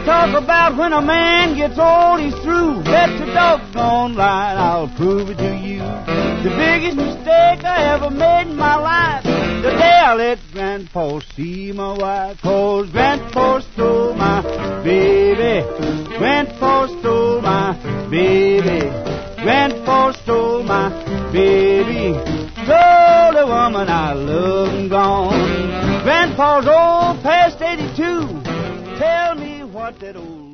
talk about when a man gets old, he's through. Bet your doggone line, I'll prove it to you. The biggest mistake I ever made in my life, the day I let Grandpa see my wife. 'Cause Grandpa stole my baby. Grandpa stole my baby. Grandpa stole my baby. Stole the woman I love and gone. Grandpa's old, past 82. Tell me what that old